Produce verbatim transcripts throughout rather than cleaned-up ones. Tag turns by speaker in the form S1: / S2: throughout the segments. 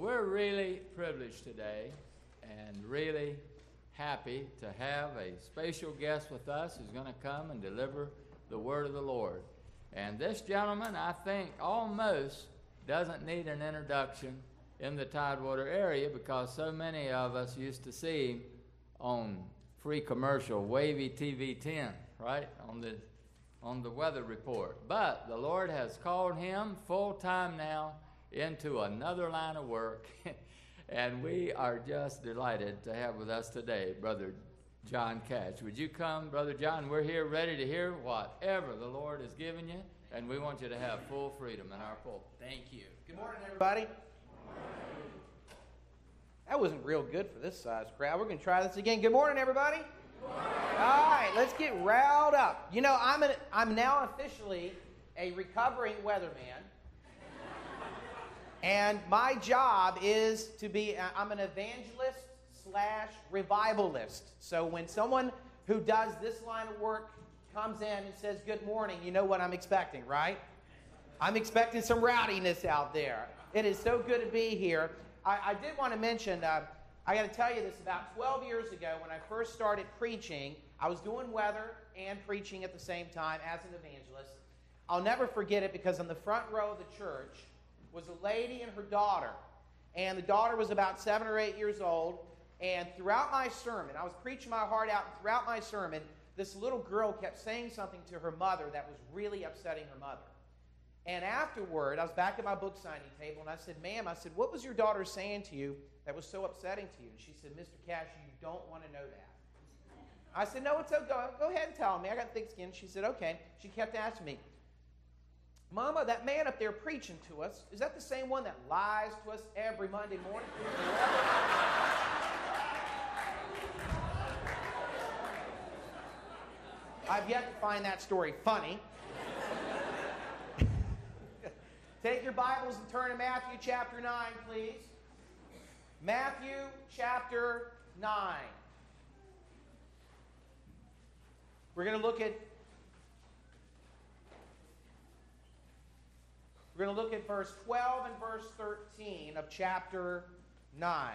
S1: we're really privileged today and really happy to have a special guest with us who's going to come and deliver the word of the Lord. And this gentleman, I think, almost doesn't need an introduction in the Tidewater area because so many of us used to see him on free commercial, Wavy T V ten, right, on the on the weather report. But the Lord has called him full-time now into another line of work, and we are just delighted to have with us today Brother John Catch. Would you come, Brother John? We're here ready to hear whatever the Lord has given you, and we want you to have full freedom in our pulpit.
S2: Thank you. Good morning, everybody. That wasn't real good for this size crowd. We're going to try this again. Good morning, everybody. Good morning. All right, let's get riled up. You know, I'm, an, I'm now officially a recovering weatherman. And my job is to be, I'm an evangelist slash revivalist. So when someone who does this line of work comes in and says, good morning, you know what I'm expecting, right? I'm expecting some rowdiness out there. It is so good to be here. I, I did want to mention, uh, I got to tell you this, about twelve years ago when I first started preaching, I was doing weather and preaching at the same time as an evangelist. I'll never forget it because on the front row of the church was a lady and her daughter. And the daughter was about seven or eight years old. And throughout my sermon, I was preaching my heart out, and throughout my sermon, this little girl kept saying something to her mother that was really upsetting her mother. And afterward, I was back at my book signing table, and I said, ma'am, I said, what was your daughter saying to you that was so upsetting to you? And she said, Mister Cash, you don't want to know that. I said, no, it's okay. Go, go ahead and tell me. I got thick skin. She said, okay. She kept asking me, Mama, that man up there preaching to us, is that the same one that lies to us every Monday morning? I've yet to find that story funny. Take your Bibles and turn to Matthew chapter nine, please. Matthew chapter nine. We're going to look at We're going to look at verse twelve and verse thirteen of chapter nine.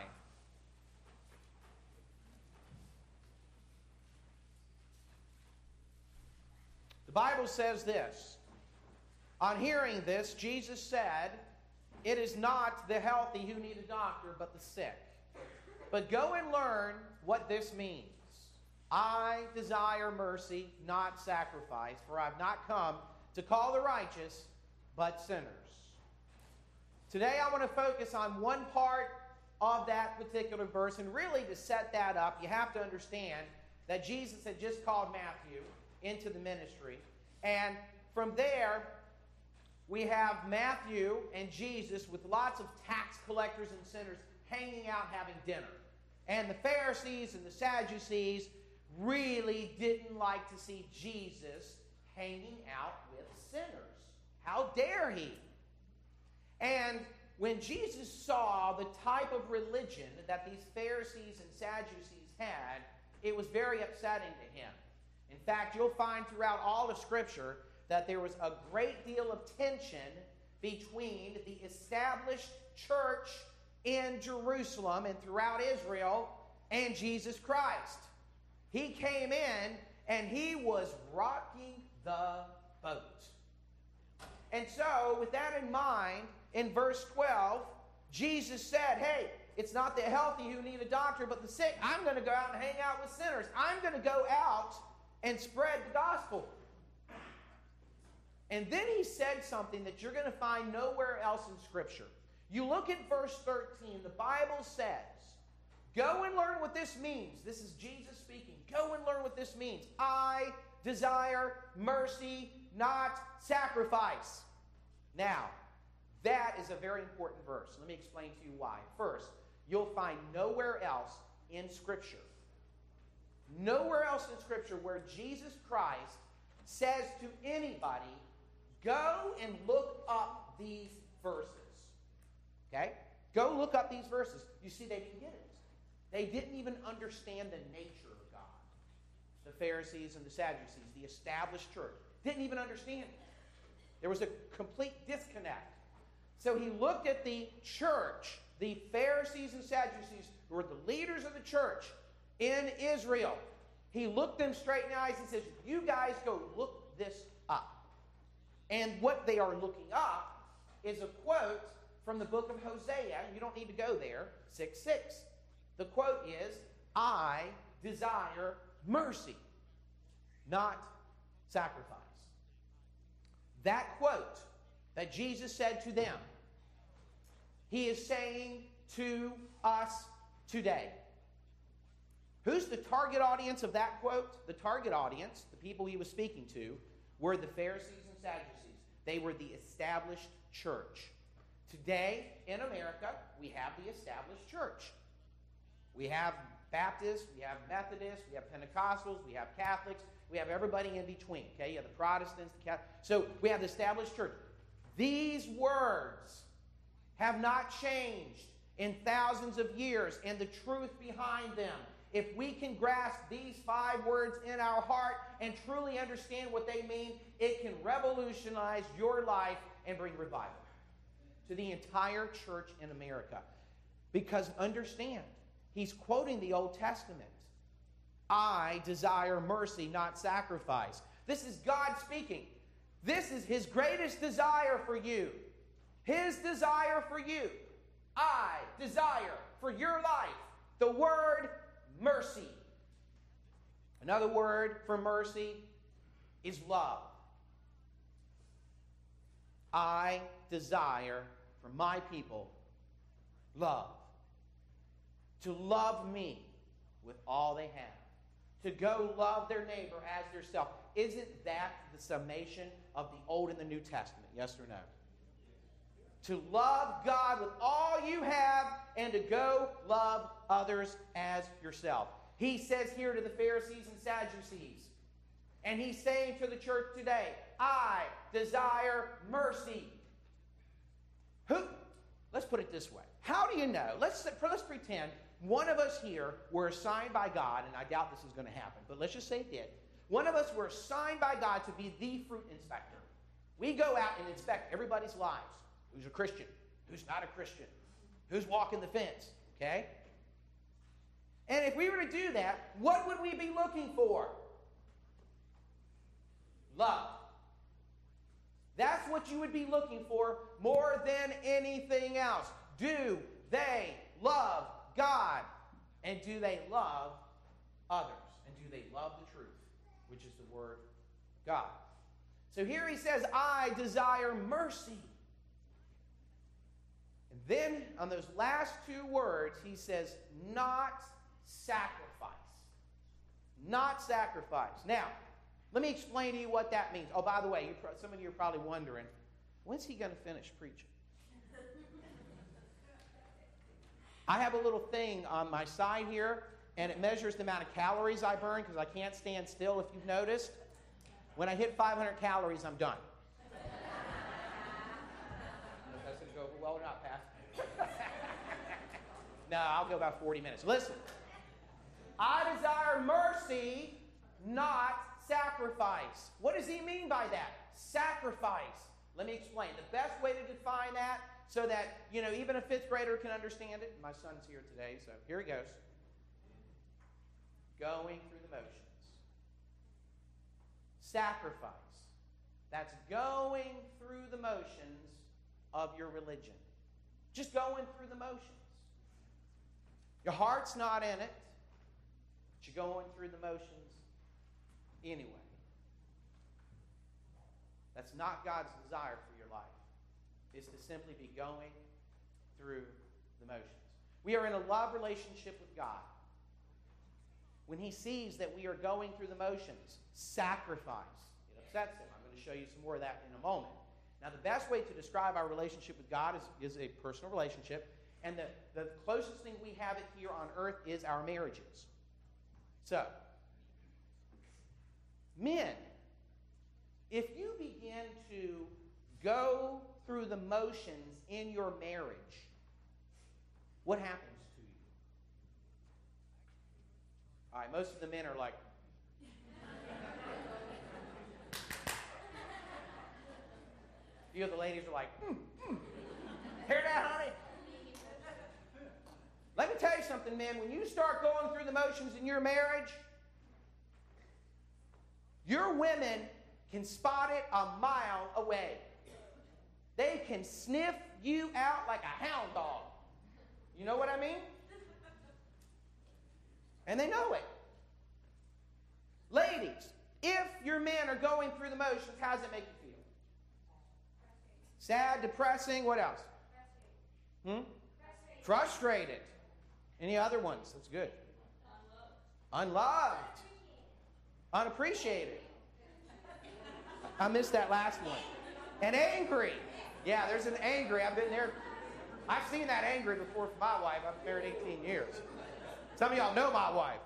S2: The Bible says this. On hearing this, Jesus said, it is not the healthy who need a doctor, but the sick. But go and learn what this means. I desire mercy, not sacrifice, for I have not come to call the righteous, but sinners. Today I want to focus on one part of that particular verse, and really to set that up, you have to understand that Jesus had just called Matthew into the ministry, and from there we have Matthew and Jesus with lots of tax collectors and sinners hanging out having dinner. And the Pharisees and the Sadducees really didn't like to see Jesus hanging out with sinners. How dare he? And when Jesus saw the type of religion that these Pharisees and Sadducees had, it was very upsetting to him. In fact, you'll find throughout all of Scripture that there was a great deal of tension between the established church in Jerusalem and throughout Israel and Jesus Christ. He came in and he was rocking the boat. And so, with that in mind, in verse twelve, Jesus said, hey, it's not the healthy who need a doctor, but the sick. I'm going to go out and hang out with sinners. I'm going to go out and spread the gospel. And then he said something that you're going to find nowhere else in Scripture. You look at verse thirteen, the Bible says, go and learn what this means. This is Jesus speaking. Go and learn what this means. I desire mercy, not sacrifice. Now, that is a very important verse. Let me explain to you why. First, you'll find nowhere else in Scripture, nowhere else in Scripture where Jesus Christ says to anybody, go and look up these verses. Okay? Go look up these verses. You see, they didn't get it. They didn't even understand the nature of God. The Pharisees and the Sadducees, the established church, didn't even understand it. There was a complete disconnect. So he looked at the church the Pharisees and Sadducees, who were the leaders of the church in Israel, he looked them straight in the eyes and says, you guys go look this up. And what they are looking up is a quote from the book of Hosea. You don't need to go there. six six. The quote is, I desire mercy, not sacrifice. That quote that Jesus said to them, he is saying to us today. Who's the target audience of that quote? The target audience, the people he was speaking to, were the Pharisees and Sadducees. They were the established church. Today, in America, we have the established church. We have Baptists, we have Methodists, we have Pentecostals, we have Catholics, we have everybody in between. Okay, you have the Protestants, the Catholics. So we have the established church. These words have not changed in thousands of years, and the truth behind them, if we can grasp these five words in our heart and truly understand what they mean, it can revolutionize your life and bring revival to the entire church in America. Because understand, he's quoting the Old Testament. I desire mercy, not sacrifice. This is God speaking. This is his greatest desire for you. His desire for you. I desire for your life the word mercy. Another word for mercy is love. I desire for my people love. To love me with all they have. To go love their neighbor as their self. Isn't that the summation of the Old and the New Testament? Yes or no? To love God with all you have and to go love others as yourself. He says here to the Pharisees and Sadducees, and he's saying to the church today, I desire mercy. Who? Let's put it this way. How do you know? Let's, let's pretend one of us here were assigned by God, and I doubt this is going to happen, but let's just say it did. One of us were assigned by God to be the fruit inspector. We go out and inspect everybody's lives. Who's a Christian? Who's not a Christian? Who's walking the fence? Okay? And if we were to do that, what would we be looking for? Love. That's what you would be looking for more than anything else. Do they love God? And do they love others? And do they love the truth, which is the Word of God? So here he says, I desire mercy. And then on those last two words, he says, not sacrifice. Not sacrifice. Now, let me explain to you what that means. Oh, by the way, you pro- some of you are probably wondering, when's he going to finish preaching? I have a little thing on my side here, and it measures the amount of calories I burn because I can't stand still, if you've noticed. When I hit five hundred calories, I'm done. I don't know if that's going to go over well or not, Pastor. No, I'll go about forty minutes. Listen. I desire mercy, not sacrifice. What does he mean by that? Sacrifice. Let me explain. The best way to define that so that, you know, even a fifth grader can understand it. My son's here today, so here he goes. Going through the motions. Sacrifice. That's going through the motions of your religion. Just going through the motions. Your heart's not in it, but you're going through the motions anyway. That's not God's desire for your life. It's to simply be going through the motions. We are in a love relationship with God. When he sees that we are going through the motions, sacrifice, it upsets him. I'm going to show you some more of that in a moment. Now, the best way to describe our relationship with God is, is a personal relationship. And the, the closest thing we have it here on earth is our marriages. So, men, if you begin to go through the motions in your marriage, what happens to you? All right, most of the men are like, a few of the ladies are like, hmm, hmm. Hear that, honey? me tell you something, man. When you start going through the motions in your marriage, your women can spot it a mile away. They can sniff you out like a hound dog. You know what I mean? And they know it. Ladies, if your men are going through the motions, how does it make you feel? Sad, depressing, what else? Hmm? Frustrated. Any other ones? That's good. Unloved. Unappreciated. I missed that last one. And angry. Yeah, there's an angry. I've been there. I've seen that angry before for my wife. I've been married eighteen years. Some of y'all know my wife.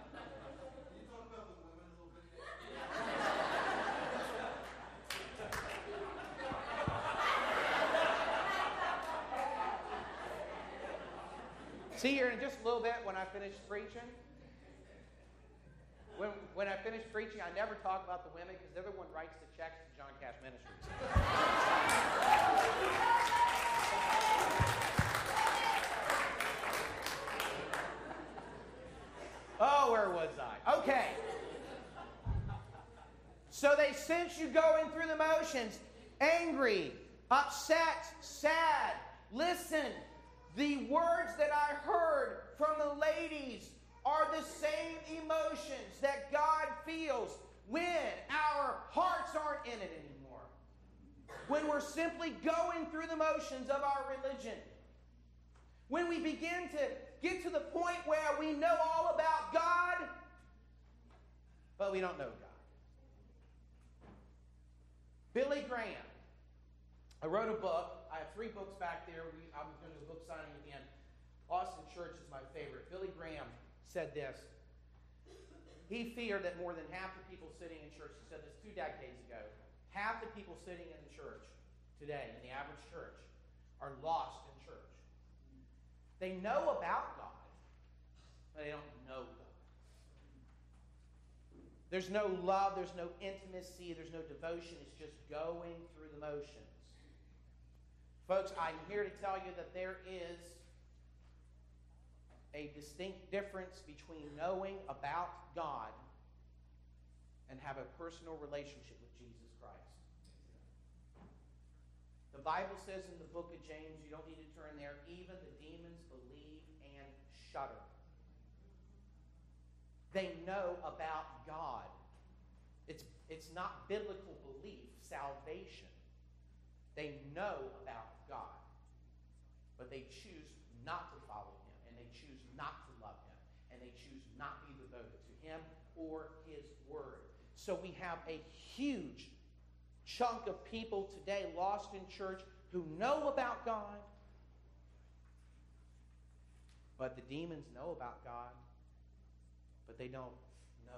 S2: See here in just a little bit when I finish preaching. When, when I finish preaching, I never talk about the women because they're the one who writes the checks to John Cash Ministries. Oh, where was I? Okay. So they sense you going through the motions, angry, upset, sad. Listen, the words that I heard from the ladies are the same emotions that God feels when our hearts aren't in it anymore. When we're simply going through the motions of our religion. When we begin to get to the point where we know all about God, but we don't know God. Billy Graham. I wrote a book. I have three books back there. We, I'm going to do a book signing again. Austin Church is my favorite. Billy Graham said this. He feared that more than half the people sitting in church, he said this two decades ago, half the people sitting in the church today, in the average church, are lost in church. They know about God, but they don't know God. There's no love, there's no intimacy, there's no devotion. It's just going through the motions. Folks, I'm here to tell you that there is a distinct difference between knowing about God and have a personal relationship with Jesus Christ. The Bible says in the book of James, you don't need to turn there, even the demons believe and shudder. They know about God. It's, it's not biblical belief, salvation. They know about God, but they choose not to follow Him. Choose not to love Him, and they choose not to be devoted to Him or His Word. So we have a huge chunk of people today lost in church who know about God, but the demons know about God, but they don't know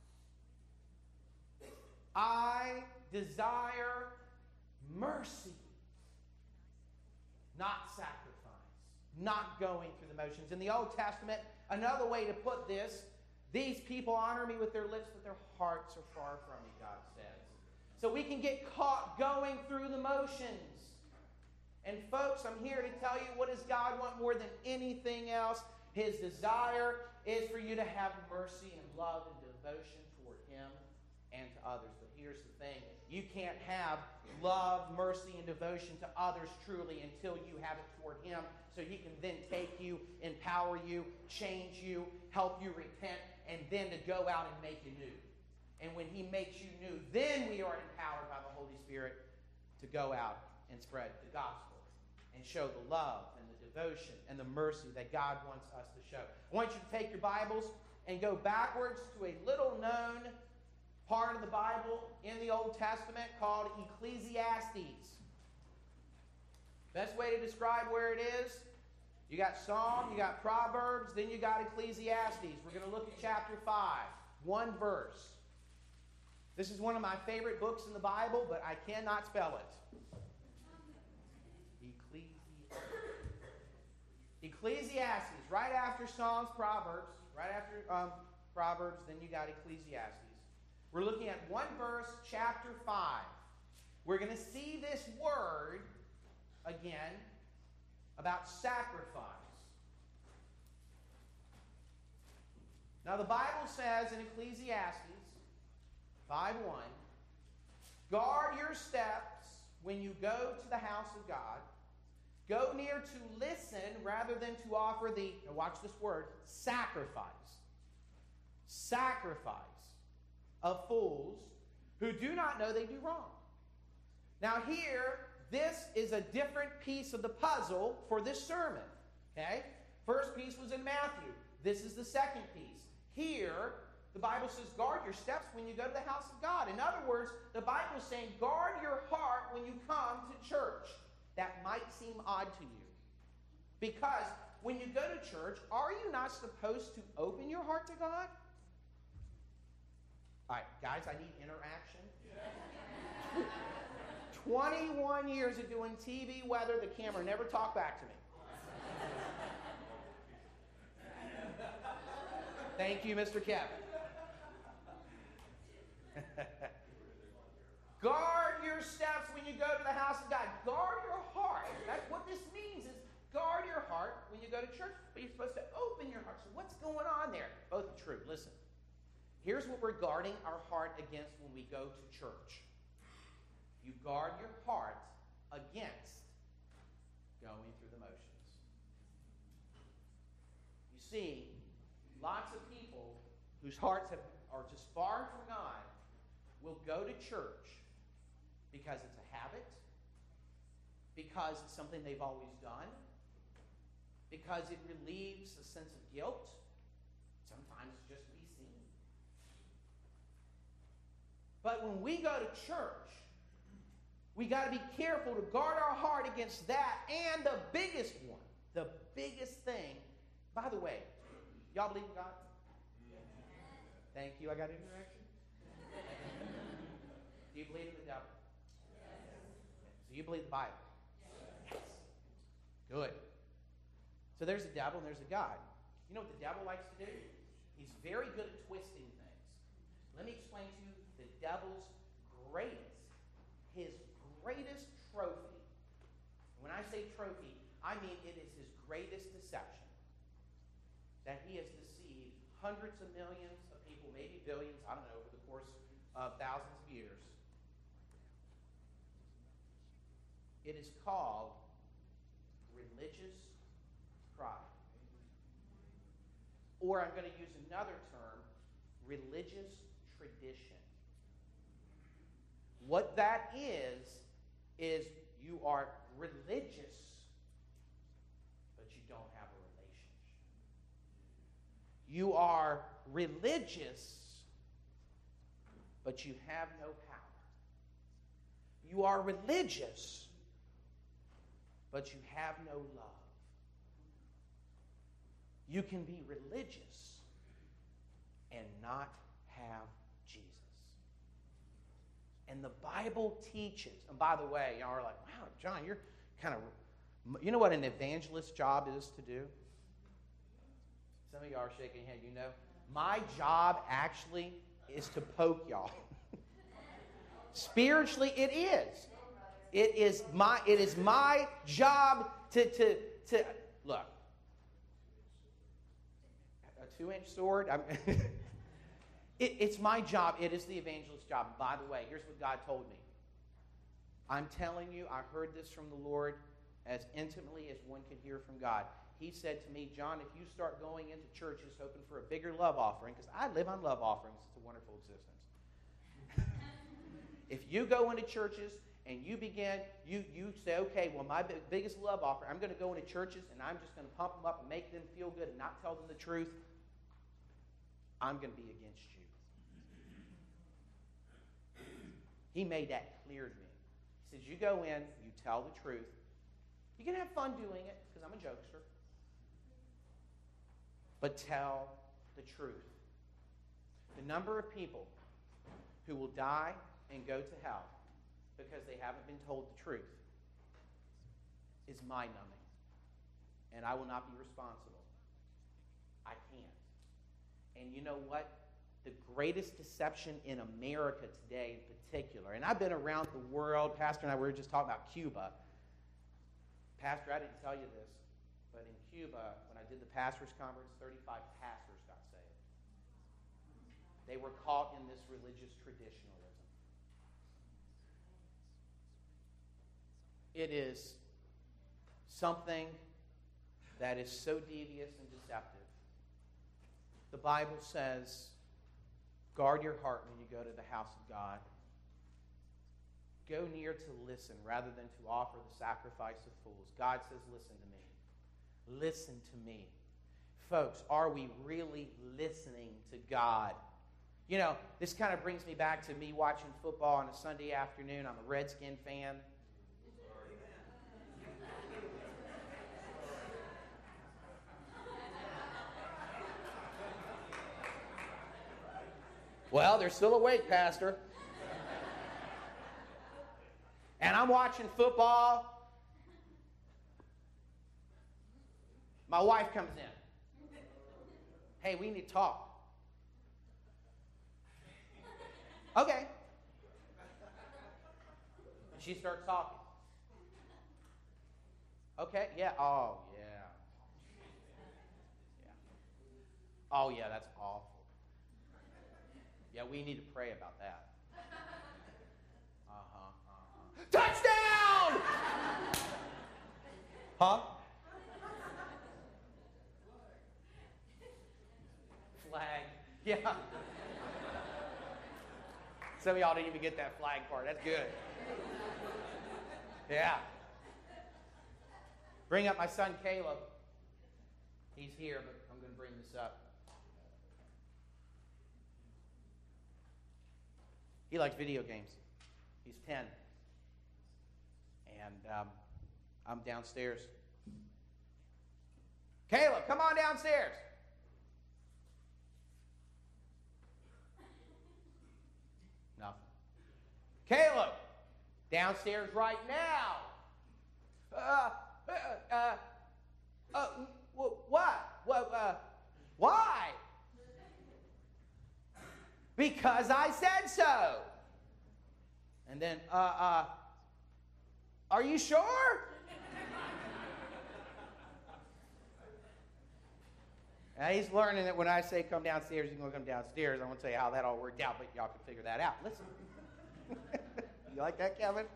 S2: God. I desire mercy, not sacrifice. Not going through the motions. In the Old Testament, another way to put this, these people honor me with their lips, but their hearts are far from me, God says. So we can get caught going through the motions. And folks, I'm here to tell you, what does God want more than anything else? His desire is for you to have mercy and love and devotion toward Him and to others. But here's the thing. You can't have love, mercy, and devotion to others truly until you have it toward Him, so He can then take you, empower you, change you, help you repent, and then to go out and make you new. And when He makes you new, then we are empowered by the Holy Spirit to go out and spread the gospel and show the love and the devotion and the mercy that God wants us to show. I want you to take your Bibles and go backwards to a little known part of the Bible in the Old Testament called Ecclesiastes. Best way to describe where it is, you got Psalm, you got Proverbs, then you got Ecclesiastes. We're going to look at chapter five, one verse. This is one of my favorite books in the Bible, but I cannot spell it. Ecclesiastes. Ecclesiastes, right after Psalms, Proverbs, right after um, Proverbs, then you got Ecclesiastes. We're looking at one verse, chapter five. We're going to see this word again about sacrifice. Now the Bible says in Ecclesiastes five one, guard your steps when you go to the house of God. Go near to listen rather than to offer the, now watch this word, sacrifice. Sacrifice of fools who do not know they do wrong. Now here, this is a different piece of the puzzle for this sermon. Okay? First piece was in Matthew. This is the second piece. Here, the Bible says, guard your steps when you go to the house of God. In other words, the Bible is saying, guard your heart when you come to church. That might seem odd to you. Because when you go to church, are you not supposed to open your heart to God? All right, guys, I need interaction. twenty-one years of doing T V weather, the camera never talked back to me. Thank you, Mister Kevin. Guard your steps when you go to the house of God. Guard your heart. That's what this means, is guard your heart when you go to church. But you're supposed to open your heart. So what's going on there? Both are true. Listen. Here's what we're guarding our heart against when we go to church. You guard your heart against going through the motions. You see, lots of people whose hearts have, are just far from God will go to church because it's a habit, because it's something they've always done, because it relieves a sense of guilt, sometimes just to be seen. But when we go to church, we got to be careful to guard our heart against that, and the biggest one, the biggest thing. By the way, y'all believe in God? Thank you. I got interaction. Do you believe in the devil? Yes. Do you believe the Bible? Yes. Good. So there's a devil and there's a God. You know what the devil likes to do? He's very good at twisting things. Let me explain to you the devil's greatest, his greatest trophy. When I say trophy, I mean it is his greatest deception. That he has deceived hundreds of millions of people, maybe billions, I don't know, over the course of thousands of years. It is called religious pride. Or I'm going to use another term, religious tradition. What that is, is you are religious, but you don't have a relationship. You are religious, but you have no power. You are religious, but you have no love. You can be religious and not have Jesus. And the Bible teaches, and by the way, y'all are like, wow, John, you're kind of, you know what an evangelist's job is to do? Some of y'all are shaking your head, you know. My job actually is to poke y'all. Spiritually, it is. It is my, it is my job to, to, to look. A two-inch sword? I'm it, it's my job. It is the evangelist's job. By the way, here's what God told me. I'm telling you, I heard this from the Lord as intimately as one could hear from God. He said to me, John, if you start going into churches hoping for a bigger love offering, because I live on love offerings, it's a wonderful existence. If you go into churches and you begin, you, you say, okay, well, my big, biggest love offering, I'm going to go into churches and I'm just going to pump them up and make them feel good and not tell them the truth, I'm going to be against you. He made that clear to me. He says, you go in, you tell the truth. You can have fun doing it, because I'm a jokester. But tell the truth. The number of people who will die and go to hell because they haven't been told the truth is mind-numbing. And I will not be responsible. I can't. And you know what? The greatest deception in America today in particular, and I've been around the world, Pastor and I were just talking about Cuba. Pastor, I didn't tell you this, but in Cuba, when I did the pastors' conference, thirty-five pastors got saved. They were caught in this religious traditionalism. It is something that is so devious and deceptive. The Bible says, guard your heart when you go to the house of God. Go near to listen rather than to offer the sacrifice of fools. God says, listen to me. Listen to me. Folks, are we really listening to God? You know, this kind of brings me back to me watching football on a Sunday afternoon. I'm a Redskin fan. Well, they're still awake, Pastor. And I'm watching football. My wife comes in. Hey, we need to talk. Okay. And she starts talking. Okay, yeah. Oh, yeah. Yeah. Oh, yeah, that's awful. Yeah, we need to pray about that. Uh-huh, uh-huh. Touchdown! Huh? Flag. Yeah. Some of y'all didn't even get that flag part. That's good. Yeah. Bring up my son Caleb. He's here, but I'm going to bring this up. He likes video games. He's ten. And um, I'm downstairs. Caleb, come on downstairs. Nothing. Caleb, downstairs right now. Uh, uh, uh, uh, what? What? Uh, why? Because I said so. And then, uh, uh, are you sure? Now he's learning that when I say come downstairs, he's going to come downstairs. I won't tell you how that all worked out, but y'all can figure that out. Listen. You like that, Kevin?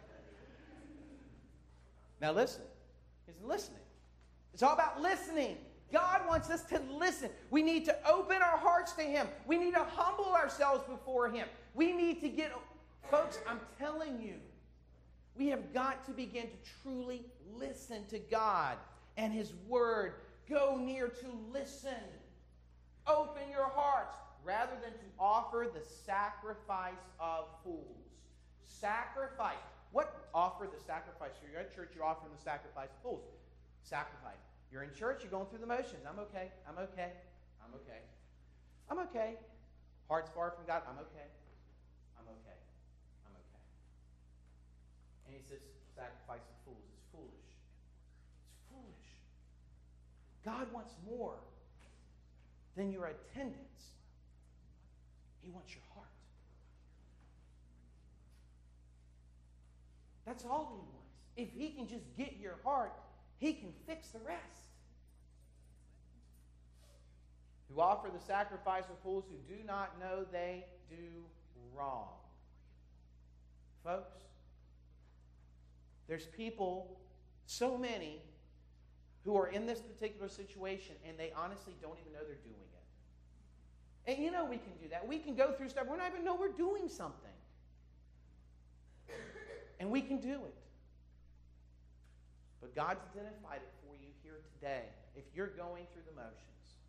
S2: Now listen. He's listening. It's all about listening. God wants us to listen. We need to open our hearts to Him. We need to humble ourselves before Him. We need to get... Folks, I'm telling you, we have got to begin to truly listen to God and His Word. Go near to listen. Open your hearts rather than to offer the sacrifice of fools. Sacrifice. What offer the sacrifice? You're at church, you're offering the sacrifice of fools. Sacrifice. You're in church, you're going through the motions. I'm okay. I'm okay. I'm okay. I'm okay. Heart's far from God. I'm okay. I'm okay. I'm okay. And he says, sacrifice of fools. It's foolish. It's foolish. God wants more than your attendance. He wants your heart. That's all He wants. If He can just get your heart, He can fix the rest. Who offer the sacrifice of fools who do not know they do wrong. Folks, there's people, so many, who are in this particular situation and they honestly don't even know they're doing it. And you know we can do that. We can go through stuff. We don't even know we're doing something. And we can do it. But God's identified it for you here today. If you're going through the motions.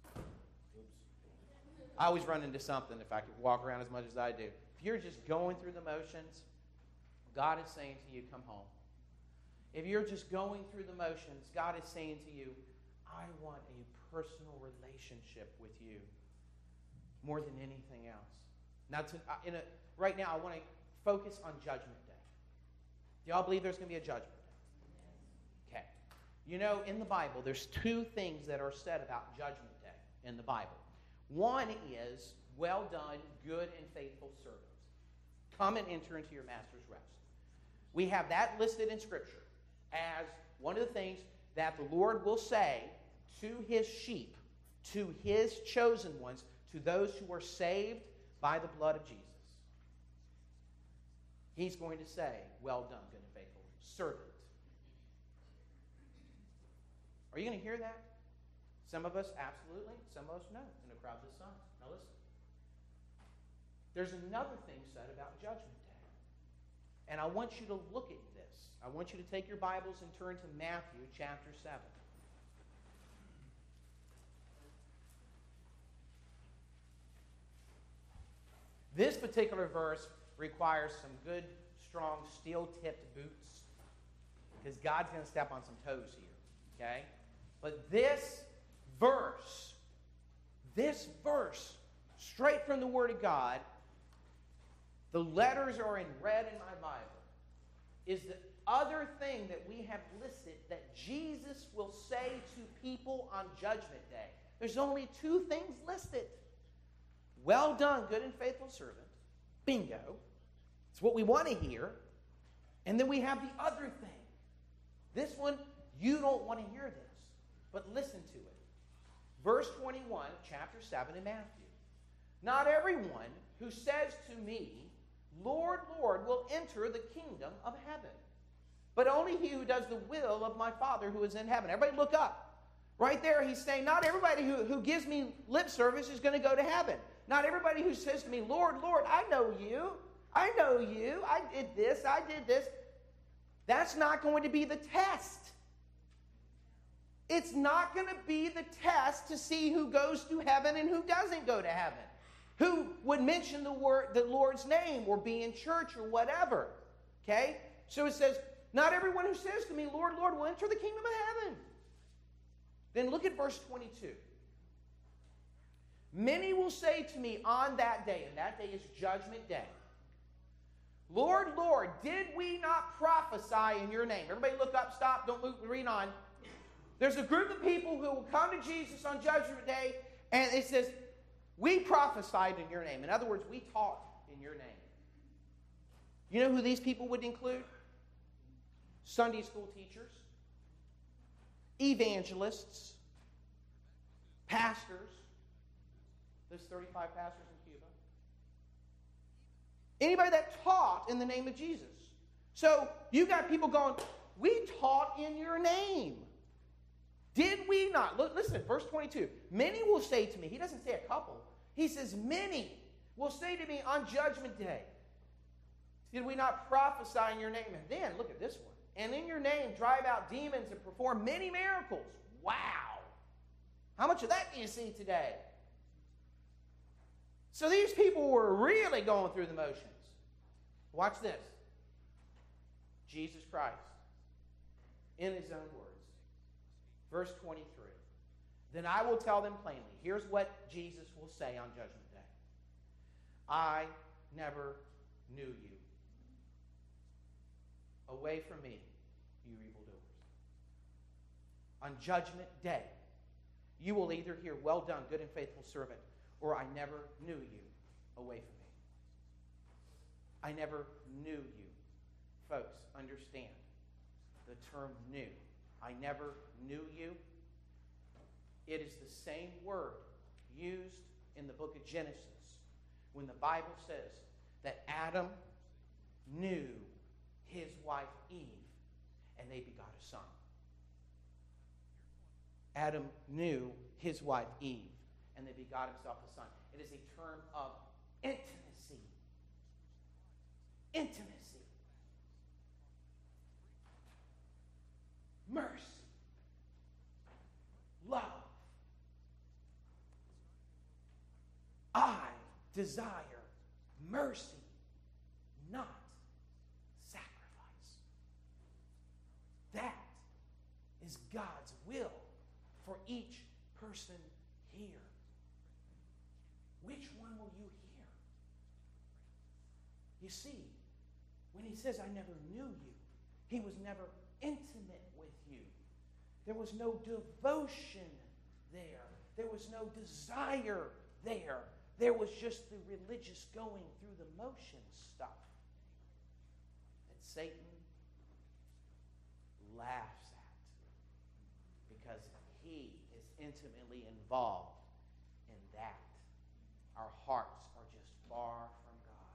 S2: Oops. I always run into something if I could walk around as much as I do. If you're just going through the motions, God is saying to you, come home. If you're just going through the motions, God is saying to you, I want a personal relationship with you more than anything else. Now, to, in a, right now, I want to focus on Judgment Day. Do y'all believe there's going to be a Judgment Day? Okay. You know, in the Bible, there's two things that are said about Judgment Day in the Bible. One is, well done, good and faithful servant. Come and enter into your master's rest. We have that listed in Scripture as one of the things that the Lord will say to His sheep, to His chosen ones, to those who are saved, by the blood of Jesus, He's going to say, well done, good and faithful servant. Are you going to hear that? Some of us, absolutely. Some of us, no. In a crowd this size. Now listen. There's another thing said about Judgment Day. And I want you to look at this. I want you to take your Bibles and turn to Matthew chapter seven. This particular verse requires some good, strong, steel-tipped boots, because God's going to step on some toes here, okay? But this verse, this verse, straight from the Word of God, the letters are in red in my Bible, is the other thing that we have listed that Jesus will say to people on Judgment Day. There's only two things listed. Well done, good and faithful servant. Bingo. It's what we want to hear. And then we have the other thing. This one, you don't want to hear this, but listen to it. Verse twenty-one, chapter seven in Matthew. Not everyone who says to me, Lord, Lord, will enter the kingdom of heaven, but only he who does the will of my Father who is in heaven. Everybody look up. Right there, he's saying, not everybody who, who gives me lip service is going to go to heaven. Not everybody who says to me, Lord, Lord, I know you. I know you. I did this. I did this. That's not going to be the test. It's not going to be the test to see who goes to heaven and who doesn't go to heaven. Who would mention the word, the Lord's name, or be in church or whatever. Okay? So it says, not everyone who says to me, Lord, Lord, will enter the kingdom of heaven. Then look at verse twenty-two. Many will say to me on that day, and that day is Judgment Day, Lord, Lord, did we not prophesy in your name? Everybody look up, stop, don't move, read on. There's a group of people who will come to Jesus on Judgment Day, and it says, we prophesied in your name. In other words, we taught in your name. You know who these people would include? Sunday school teachers, evangelists, pastors. There's thirty-five pastors in Cuba. Anybody that taught in the name of Jesus. So you got people going, we taught in your name. Did we not? Look, listen, verse twenty-two. Many will say to me, he doesn't say a couple. He says many will say to me on Judgment Day, did we not prophesy in your name? And then, look at this one. And in your name drive out demons and perform many miracles. Wow. How much of that do you see today? So these people were really going through the motions. Watch this. Jesus Christ, in his own words. Verse twenty-three. Then I will tell them plainly. Here's what Jesus will say on Judgment Day. I never knew you. Away from me, you evildoers. On Judgment Day, you will either hear, well done, good and faithful servant, or I never knew you. Away from me. I never knew you. Folks, understand the term knew. I never knew you. It is the same word used in the book of Genesis when the Bible says that Adam knew his wife Eve and they begot a son. Adam knew his wife Eve and they begot himself a son. It is a term of intimacy. Intimacy. Mercy. Love. I desire mercy, not sacrifice. That is God's will for each person here. Which one will you hear? You see, when he says, I never knew you, he was never intimate with you. There was no devotion there. There was no desire there. There was just the religious going through the motions stuff that Satan laughs at because he is intimately involved in that. Our hearts are just far from God.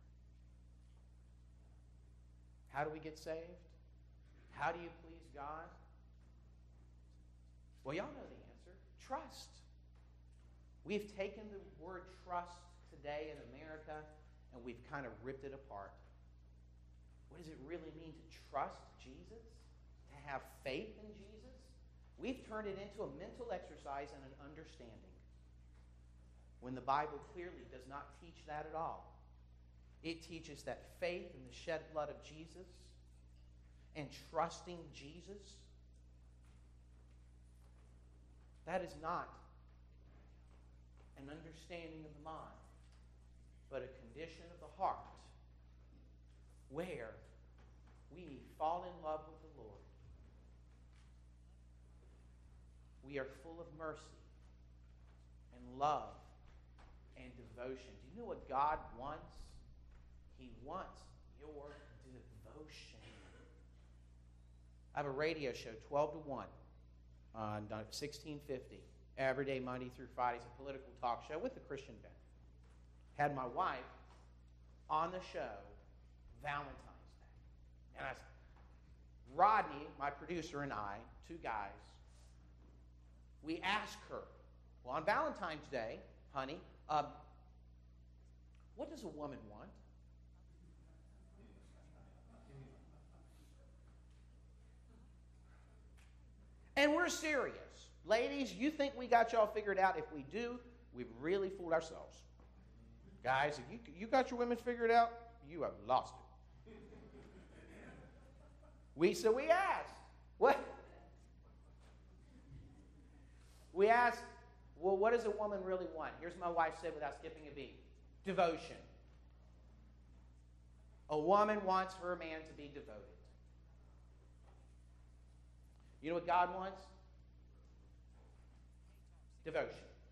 S2: How do we get saved? How do you please God? Well, y'all know the answer. Trust. We've taken the word trust today in America and we've kind of ripped it apart. What does it really mean to trust Jesus? To have faith in Jesus? We've turned it into a mental exercise and an understanding, when the Bible clearly does not teach that at all. It teaches that faith in the shed blood of Jesus and trusting Jesus, that is not an understanding of the mind, but a condition of the heart where we fall in love with the Lord. We are full of mercy and love and devotion. Do you know what God wants? He wants your devotion. I have a radio show, twelve to one, on sixteen fifty, every day, Monday through Friday. It's a political talk show with a Christian bent. Had my wife on the show Valentine's Day. And I said, Rodney, my producer, and I, two guys, we asked her, well, on Valentine's Day, honey, um, what does a woman want? And we're serious. Ladies, you think we got y'all figured out? If we do, we've really fooled ourselves. Guys, if you, you got your women figured out, you have lost it. We So we asked, what? We asked, well, what does a woman really want? Here's what my wife said without skipping a beat. Devotion. A woman wants her man to be devoted. You know what God wants? Devotion.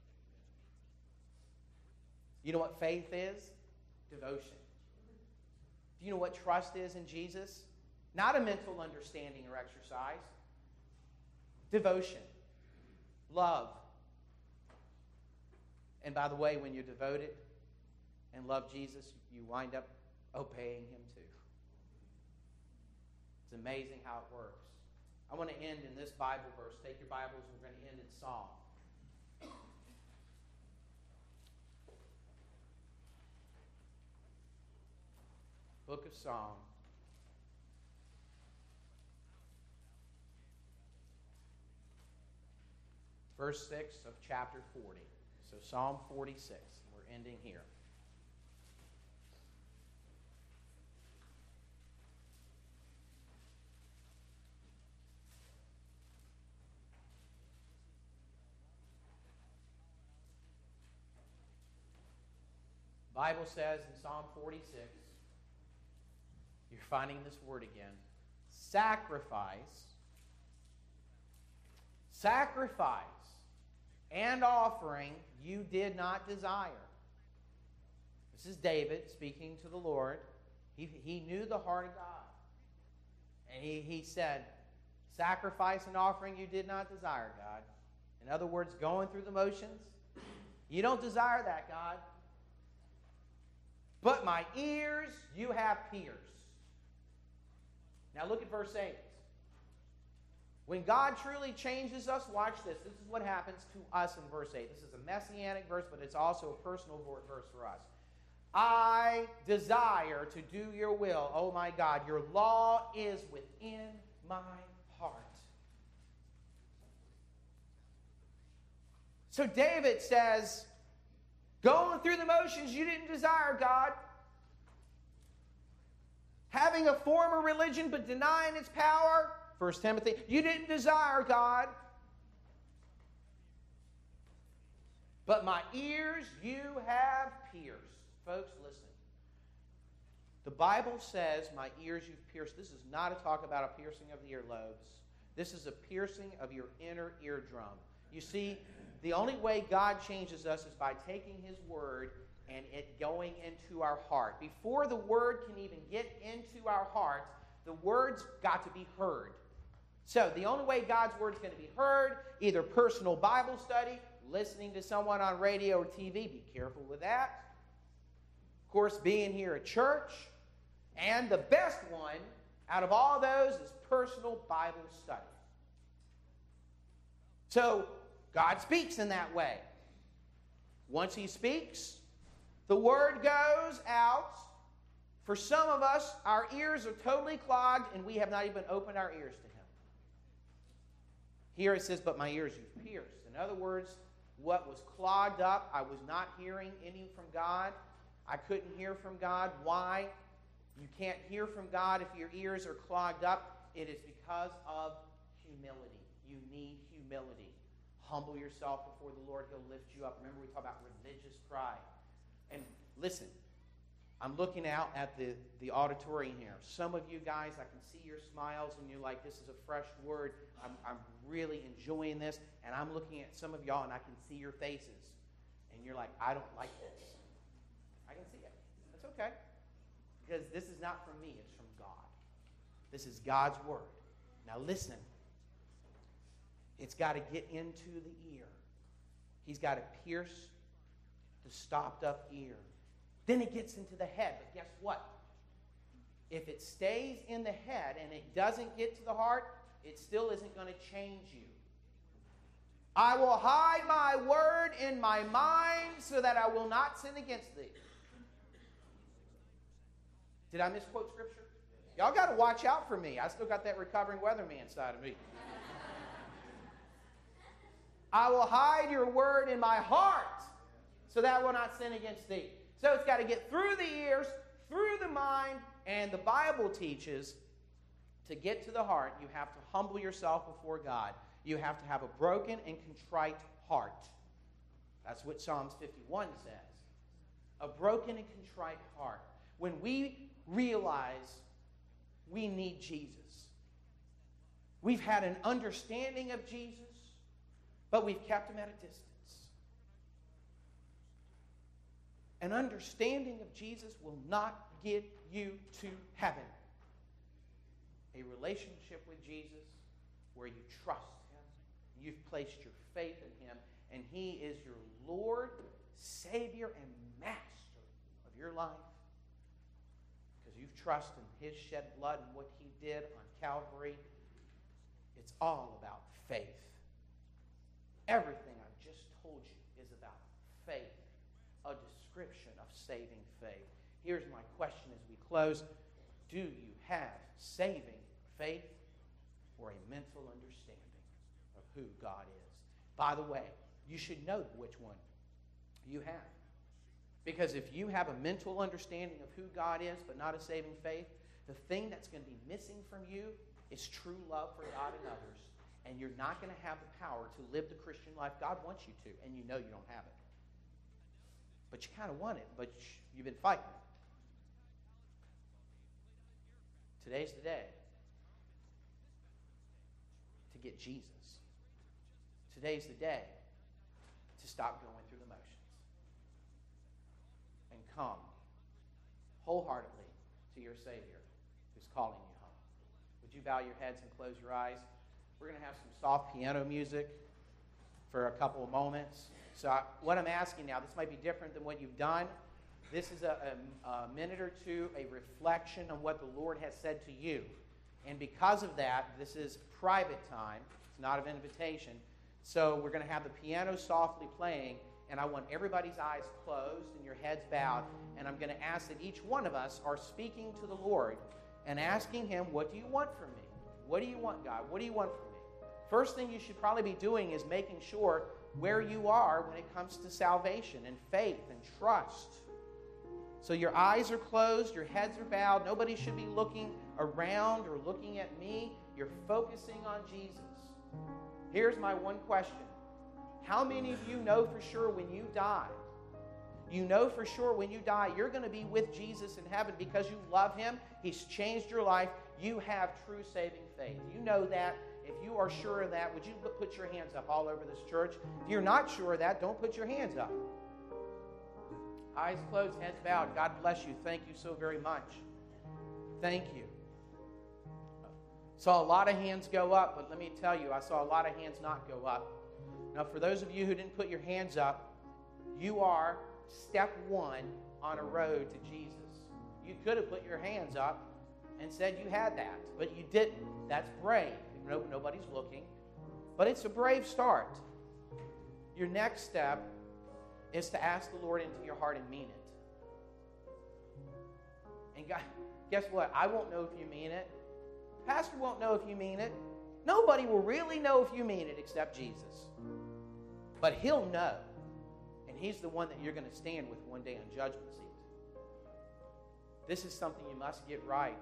S2: You know what faith is? Devotion. Do you know what trust is in Jesus? Not a mental understanding or exercise. Devotion. Love. And by the way, when you're devoted and love Jesus, you wind up obeying him too. It's amazing how it works. I want to end in this Bible verse. Take your Bibles, we're going to end in Psalm. Book of Psalm. Verse six of chapter forty. So Psalm forty-six. We're ending here. The Bible says in Psalm forty-six, you're finding this word again, sacrifice, sacrifice and offering you did not desire. This is David speaking to the Lord. He, he knew the heart of God. And he, he said, sacrifice and offering you did not desire, God. In other words, going through the motions, you don't desire that, God. But my ears you have pierced. Now look at verse eight. When God truly changes us, watch this. This is what happens to us in verse eight. This is a messianic verse, but it's also a personal verse for us. I desire to do your will, oh my God. Your law is within my heart. So David says, going through the motions you didn't desire, God. Having a form of religion but denying its power, First Timothy, you didn't desire, God. But my ears you have pierced. Folks, listen. The Bible says, my ears you've pierced. This is not a talk about a piercing of the earlobes. This is a piercing of your inner eardrum. You see, the only way God changes us is by taking his word and it going into our heart. Before the word can even get into our hearts, the word's got to be heard. So the only way God's word is going to be heard, either personal Bible study, listening to someone on radio or T V, be careful with that, course, being here at church. And the best one out of all those is personal Bible study. So, God speaks in that way. Once He speaks, the Word goes out. For some of us, our ears are totally clogged and we have not even opened our ears to Him. Here it says, but my ears you've pierced. In other words, what was clogged up, I was not hearing any from God. I couldn't hear from God. Why? You can't hear from God if your ears are clogged up. It is because of humility. You need humility. Humble yourself before the Lord. He'll lift you up. Remember, we talk about religious pride. And listen, I'm looking out at the, the auditorium here. Some of you guys, I can see your smiles, and you're like, this is a fresh word. I'm, I'm really enjoying this. And I'm looking at some of y'all, and I can see your faces. And you're like, I don't like this. I can see it. That's okay. Because this is not from me. It's from God. This is God's Word. Now listen. It's got to get into the ear. He's got to pierce the stopped up ear. Then it gets into the head. But guess what? If it stays in the head and it doesn't get to the heart, it still isn't going to change you. I will hide my word in my mind so that I will not sin against thee. Did I misquote Scripture? Y'all got to watch out for me. I still got that recovering weatherman side of me. I will hide your word in my heart so that I will not sin against thee. So it's got to get through the ears, through the mind, and the Bible teaches to get to the heart, you have to humble yourself before God. You have to have a broken and contrite heart. That's what Psalms fifty-one says. A broken and contrite heart. When we realize we need Jesus, we've had an understanding of Jesus, but we've kept Him at a distance. An understanding of Jesus will not get you to heaven. A relationship with Jesus where you trust Him, you've placed your faith in Him, and He is your Lord, Savior, and Master of your life. Because you've trusted in His shed blood and what He did on Calvary. It's all about faith. Everything I've just told you is about faith, a description of saving faith. Here's my question as we close. Do you have saving faith or a mental understanding of who God is? By the way, you should know which one you have. Because if you have a mental understanding of who God is but not a saving faith, the thing that's going to be missing from you is true love for God and others. And you're not going to have the power to live the Christian life God wants you to, and you know you don't have it. But you kind of want it, but you've been fighting it. Today's the day to get Jesus. Today's the day to stop going through the motions and come wholeheartedly to your Savior who's calling you home. Would you bow your heads and close your eyes? We're going to have some soft piano music for a couple of moments. So I, what I'm asking now, this might be different than what you've done. This is a, a, a minute or two, a reflection on what the Lord has said to you. And because of that, this is private time. It's not an invitation. So we're going to have the piano softly playing, and I want everybody's eyes closed and your heads bowed. And I'm going to ask that each one of us are speaking to the Lord and asking Him, what do you want from me? What do you want, God? What do you want from me? First thing you should probably be doing is making sure where you are when it comes to salvation and faith and trust. So your eyes are closed, your heads are bowed. Nobody should be looking around or looking at me. You're focusing on Jesus. Here's my one question. How many of you know for sure when you die, you know for sure when you die, you're going to be with Jesus in heaven because you love Him. He's changed your life. You have true saving faith. You know that. If you are sure of that, would you put your hands up all over this church? If you're not sure of that, don't put your hands up. Eyes closed, heads bowed. God bless you. Thank you so very much. Thank you. Saw a lot of hands go up, but let me tell you, I saw a lot of hands not go up. Now, for those of you who didn't put your hands up, you are step one on a road to Jesus. You could have put your hands up and said you had that, but you didn't. That's brave. No, nobody's looking. But it's a brave start. Your next step is to ask the Lord into your heart and mean it. And God, guess what? I won't know if you mean it. Pastor won't know if you mean it. Nobody will really know if you mean it except Jesus. But He'll know. And He's the one that you're going to stand with one day on Judgment Seat. This is something you must get right.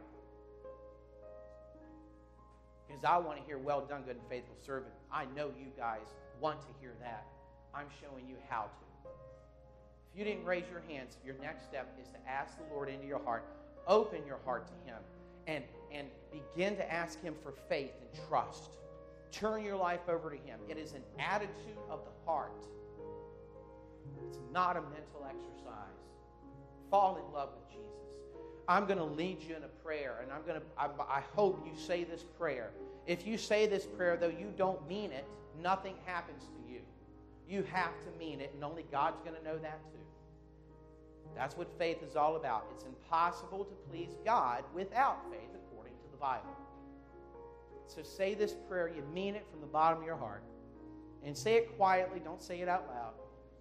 S2: Because I want to hear, well done, good and faithful servant. I know you guys want to hear that. I'm showing you how to. If you didn't raise your hands, your next step is to ask the Lord into your heart. Open your heart to Him. And, and begin to ask Him for faith and trust. Turn your life over to Him. It is an attitude of the heart. It's not a mental exercise. Fall in love with Jesus. I'm going to lead you in a prayer, and I'm going to. I, I hope you say this prayer. If you say this prayer, though you don't mean it, nothing happens to you. You have to mean it, and only God's going to know that too. That's what faith is all about. It's impossible to please God without faith, according to the Bible. So say this prayer. You mean it from the bottom of your heart, and say it quietly. Don't say it out loud.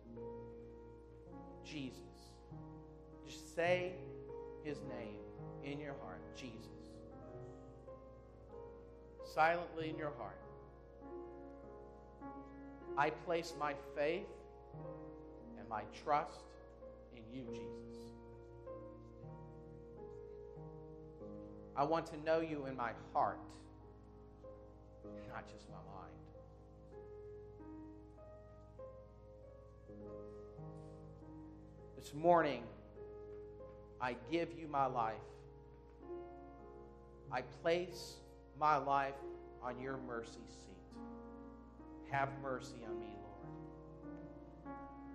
S2: Jesus. Just say His name in your heart, Jesus. Silently in your heart. I place my faith and my trust in you, Jesus. I want to know you in my heart, not just my mind. This morning, I give you my life. I place my life on your mercy seat. Have mercy on me, Lord.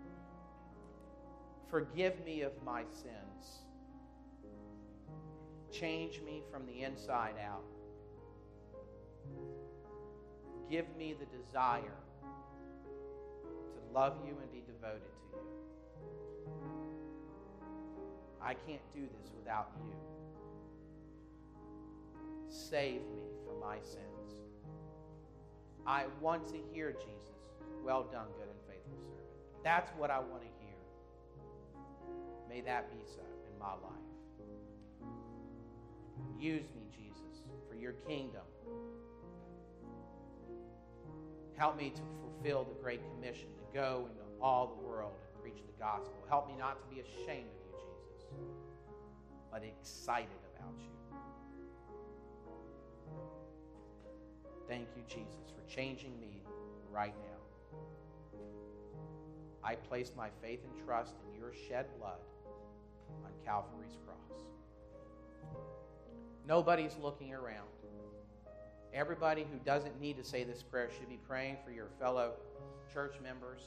S2: Forgive me of my sins. Change me from the inside out. Give me the desire to love you and be devoted to you. I can't do this without you. Save me from my sins. I want to hear, Jesus, well done, good and faithful servant. That's what I want to hear. May that be so in my life. Use me, Jesus, for your kingdom. Help me to fulfill the Great Commission to go into all the world and preach the gospel. Help me not to be ashamed of you, Jesus, but excited about you. Thank you, Jesus, for changing me right now. I place my faith and trust in your shed blood on Calvary's cross. Nobody's looking around. Everybody who doesn't need to say this prayer should be praying for your fellow church members.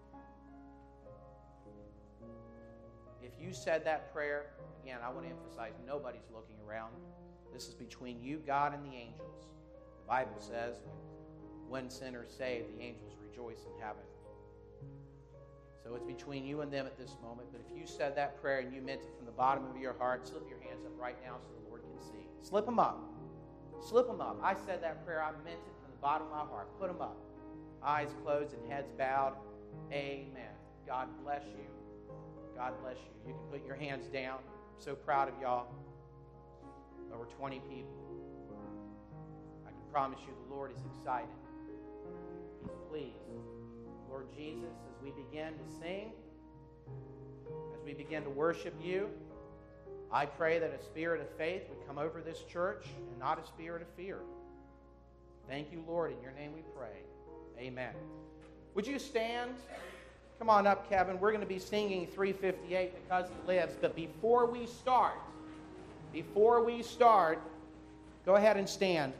S2: If you said that prayer, again, I want to emphasize nobody's looking around. This is between you, God, and the angels. The Bible says when sinners saved, the angels rejoice in heaven. So it's between you and them at this moment. But if you said that prayer and you meant it from the bottom of your heart, slip your hands up right now so the Lord can see. Slip them up. Slip them up. I said that prayer. I meant it from the bottom of my heart. Put them up. Eyes closed and heads bowed. Amen. God bless you. God bless you. You can put your hands down. I'm so proud of y'all. Over twenty people. I can promise you the Lord is excited. He's pleased. Lord Jesus, as we begin to sing, as we begin to worship you, I pray that a spirit of faith would come over this church and not a spirit of fear. Thank you, Lord. In your name we pray. Amen. Would you stand? Come on up, Kevin. We're going to be singing three fifty-eight, Because He Lives. But before we start, before we start, go ahead and stand.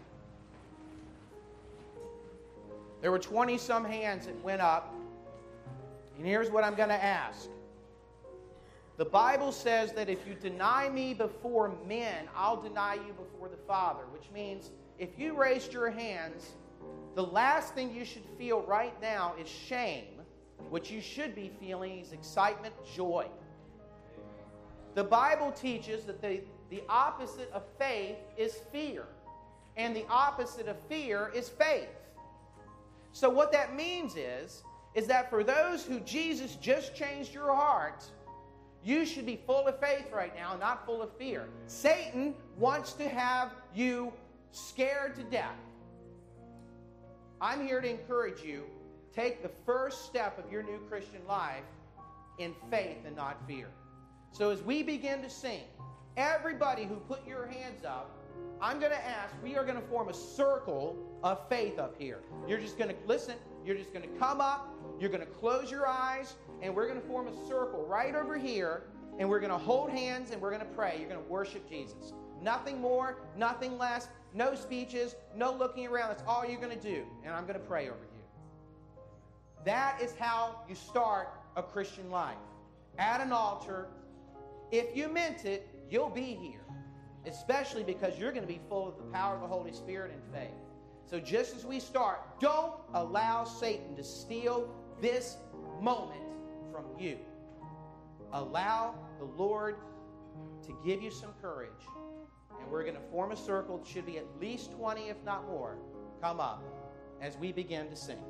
S2: There were twenty-some hands that went up. And here's what I'm going to ask. The Bible says that if you deny me before men, I'll deny you before the Father. Which means if you raised your hands, the last thing you should feel right now is shame. What you should be feeling is excitement, joy. The Bible teaches that the, the opposite of faith is fear. And the opposite of fear is faith. So what that means is, is that for those who Jesus just changed your heart, you should be full of faith right now, not full of fear. Satan wants to have you scared to death. I'm here to encourage you, take the first step of your new Christian life in faith and not fear. So as we begin to sing, everybody who put your hands up, I'm going to ask, we are going to form a circle of faith up here. You're just going to, listen, you're just going to come up, you're going to close your eyes, and we're going to form a circle right over here, and we're going to hold hands, and we're going to pray. You're going to worship Jesus. Nothing more, nothing less, no speeches, no looking around. That's all you're going to do, and I'm going to pray over you. That is how you start a Christian life. At an altar. If you meant it, you'll be here. Especially because you're going to be full of the power of the Holy Spirit and faith. So just as we start, don't allow Satan to steal this moment from you. Allow the Lord to give you some courage. And we're going to form a circle. It should be at least twenty, if not more. Come up as we begin to sing.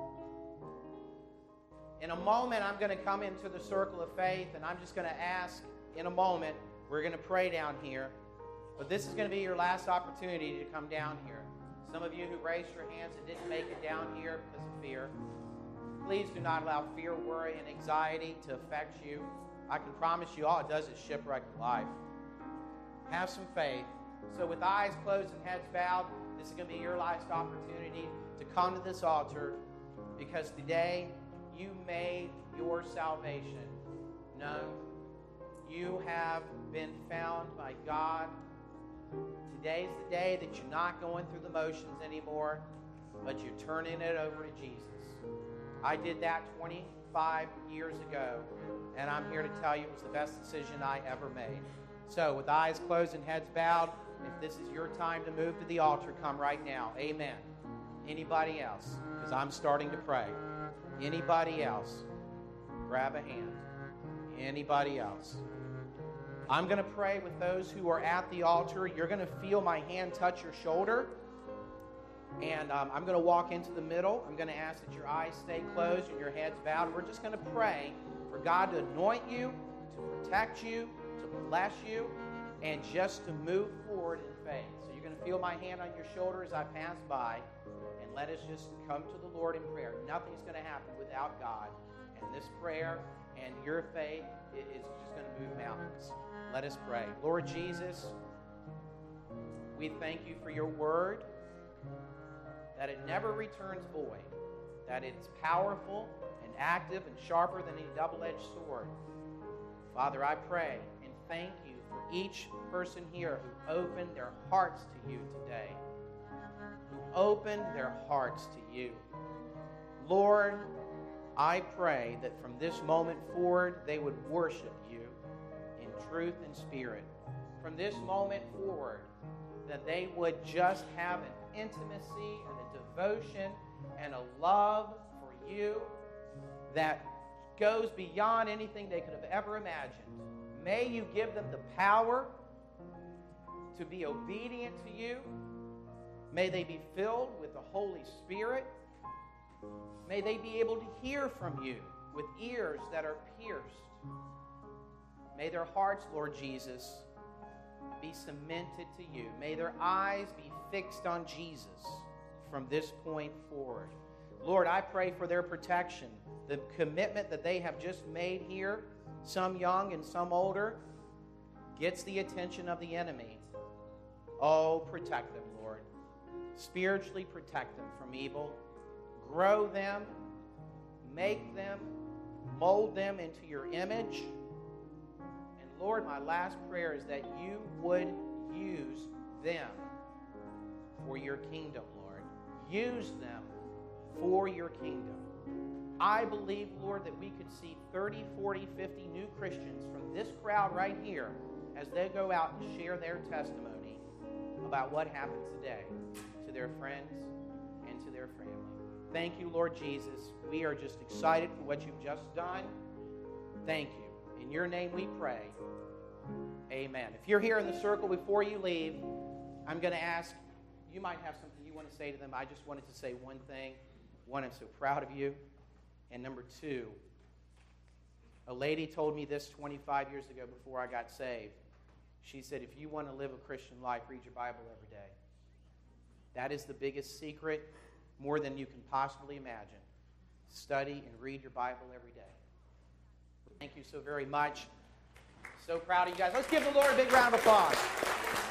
S2: In a moment, I'm going to come into the circle of faith, and I'm just going to ask in a moment, we're going to pray down here. But this is going to be your last opportunity to come down here. Some of you who raised your hands and didn't make it down here because of fear, please do not allow fear, worry, and anxiety to affect you. I can promise you all it does is shipwreck your life. Have some faith. So with eyes closed and heads bowed, this is going to be your last opportunity to come to this altar, because today you made your salvation known. You have been found by God. Today's the day that you're not going through the motions anymore, but you're turning it over to Jesus. I did that twenty-five years ago, and I'm here to tell you it was the best decision I ever made. So with eyes closed and heads bowed, if this is your time to move to the altar, come right now. Amen. Anybody else? Because I'm starting to pray. Anybody else? Grab a hand. Anybody else? I'm going to pray with those who are at the altar. You're going to feel my hand touch your shoulder. And um, I'm going to walk into the middle. I'm going to ask that your eyes stay closed and your heads bowed. We're just going to pray for God to anoint you, to protect you, to bless you, and just to move forward in faith. So you're going to feel my hand on your shoulder as I pass by. And let us just come to the Lord in prayer. Nothing's going to happen without God. And this prayer and your faith is just going to move mountains. Let us pray. Lord Jesus, we thank you for your word, that it never returns void, that it's powerful and active and sharper than any double-edged sword. Father, I pray and thank you for each person here who opened their hearts to you today, who opened their hearts to you. Lord, I pray that from this moment forward, they would worship you in truth and spirit. From this moment forward, that they would just have an intimacy and a devotion and a love for you that goes beyond anything they could have ever imagined. May you give them the power to be obedient to you. May they be filled with the Holy Spirit. May they be able to hear from you with ears that are pierced. May their hearts, Lord Jesus, be cemented to you. May their eyes be fixed on Jesus from this point forward. Lord, I pray for their protection, the commitment that they have just made here, some young and some older, gets the attention of the enemy. Oh, protect them, Lord. Spiritually protect them from evil. Grow them, make them, mold them into your image. And Lord, my last prayer is that you would use them for your kingdom, Lord. Use them for your kingdom. I believe, Lord, that we could see thirty, forty, fifty new Christians from this crowd right here as they go out and share their testimony about what happened today to their friends and to their family. Thank you, Lord Jesus. We are just excited for what you've just done. Thank you. In your name we pray. Amen. If you're here in the circle before you leave, I'm going to ask, you might have something you want to say to them. I just wanted to say one thing. One, I'm so proud of you. And number two, a lady told me this twenty-five years ago before I got saved. She said, if you want to live a Christian life, read your Bible every day. That is the biggest secret, more than you can possibly imagine. Study and read your Bible every day. Thank you so very much. So proud of you guys. Let's give the Lord a big round of applause.